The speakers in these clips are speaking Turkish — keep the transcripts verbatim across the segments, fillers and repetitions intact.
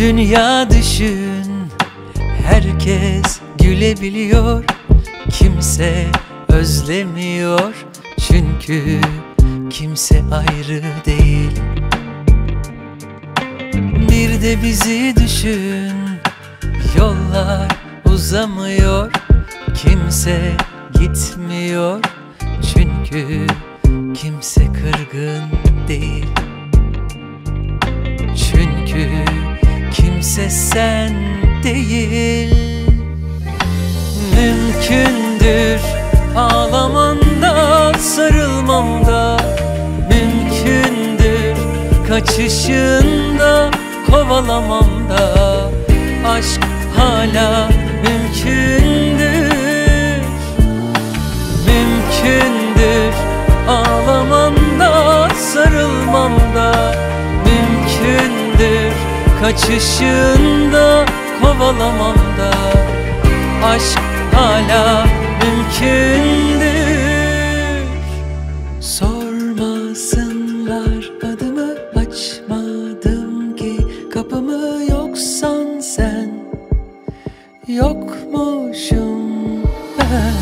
Dünya düşün, herkes gülebiliyor, kimse özlemiyor, çünkü kimse ayrı değil. Bir de bizi düşün, yollar uzamıyor, kimse gitmiyor, çünkü kimse kırgın değil. Çünkü kimse sen değil. Mümkündür ağlamanda, sarılmamda, mümkündür kaçışında, kovalamamda. Aşk hala mümkündür. Mümkündür ağlamanda, sarılmamda, mümkündür kaçışında, kovalamamda. Aşk hala mümkündür. Sormasınlar adımı, açmadım ki kapımı, yoksan sen, yokmuşum ben.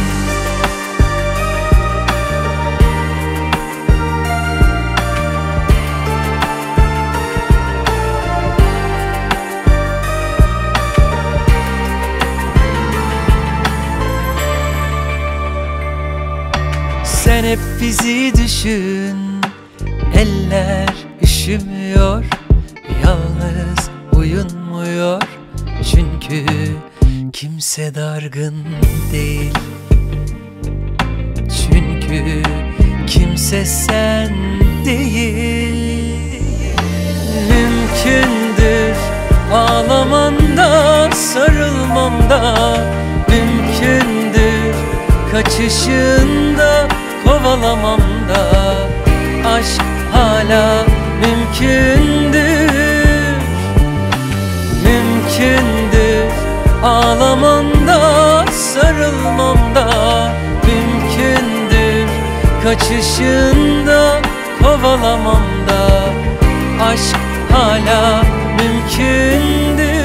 Sen hep bizi düşün, eller üşümüyor, yalnız uyunmuyor, çünkü kimse dargın değil. Çünkü kimse sen değil. Mümkündür ağlamanda, sarılmamda, mümkündür kaçışında, kovalamamda. Aşk hala mümkündür. Mümkündür ağlamanda, sarılmamda, mümkündür kaçışında, kovalamamda. Aşk hala mümkündür.